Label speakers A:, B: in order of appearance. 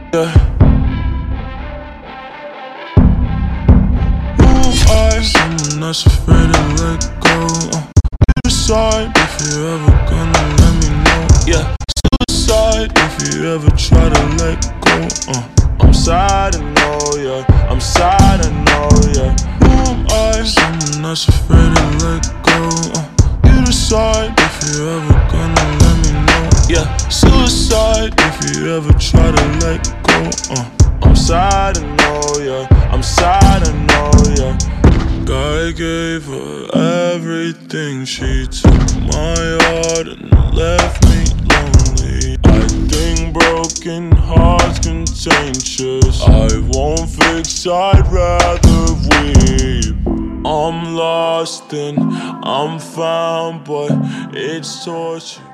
A: Yeah. Who am I? Someone that's afraid to let go. You decide if you're ever gonna let me know. Yeah. Suicide if you ever try to let go. I'm sad, I know, yeah. I'm sad, I know, yeah. Who am I? Someone that's afraid to let go. You decide if you're ever gonna let me know. Yeah. Suicide if you ever try to let go. I'm sad, I know, yeah. I'm sad, I know, yeah. I gave her everything. She took my heart and left me lonely. I think broken hearts contagious. I won't fix, I'd rather weep. I'm lost and I'm found, but it's torture.